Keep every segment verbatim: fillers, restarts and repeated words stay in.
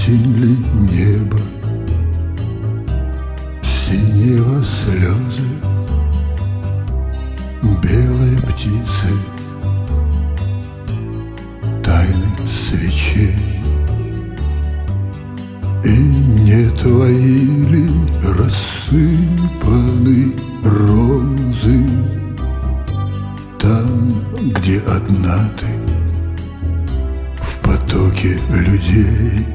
Осень ли небо, синего слезы, белые птицы, тайны свечей. И не твои ли рассыпаны розы там, где одна ты в потоке людей?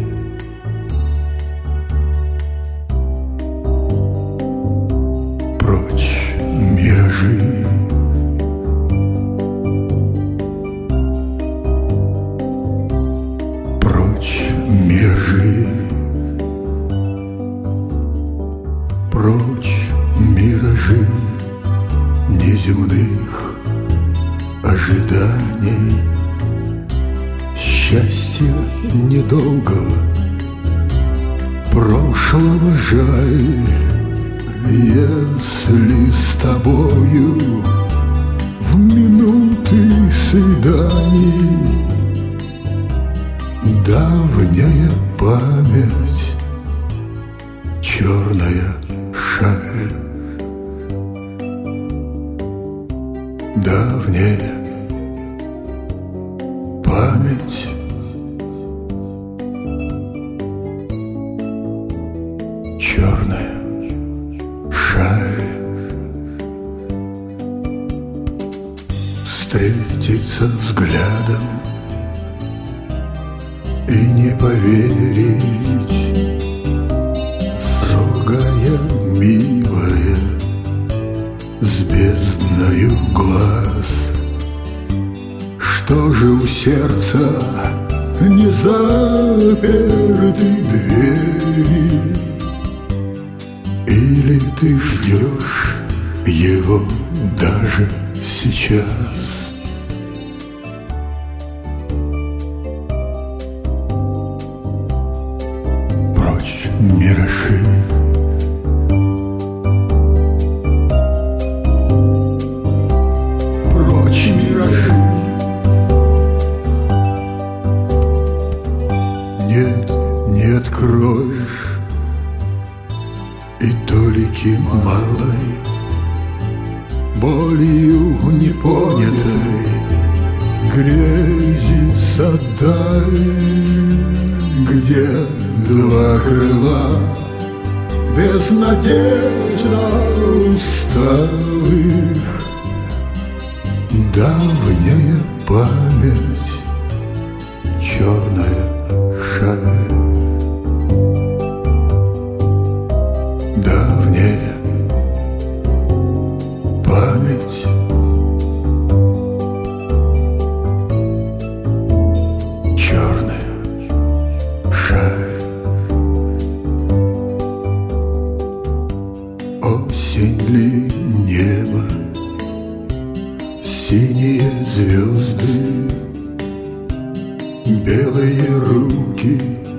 Прочь миражи, прочь миражи, прочь миражи неземных ожиданий, счастья недолгого, прошлого жаль. Если с тобою в минуты свиданий давняя память, черная шаль, давняя память, черная шаль. Встретиться взглядом и не поверить, строгая, милая, с бездною глаз. Что же у сердца не заперты двери? Или ты ждешь его даже сейчас? Прочь миражи, прочь миражи. Нет, не откроешь и толики малой, болью непонятой грезится даль, где два крыла безнадежно усталых, давняя память, черная шаль, давняя память, черная шаль. Осень ли небо, синие звезды, белые руки,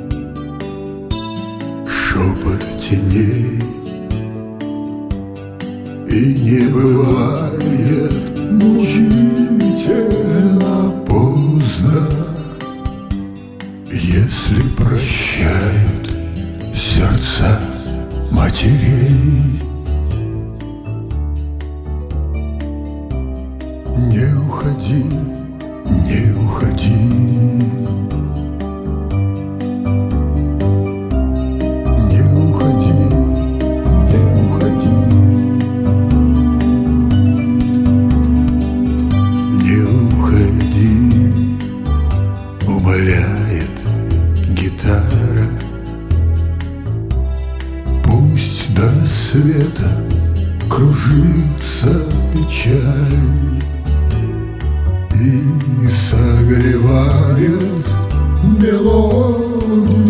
шепот теней. И не бывает мучительно поздно, если прощают сердца матерей. Не уходи, не уходи, не уходи, не уходи, не уходи, умоляет гитара. Пусть до рассвета кружится печаль и согревает мелодия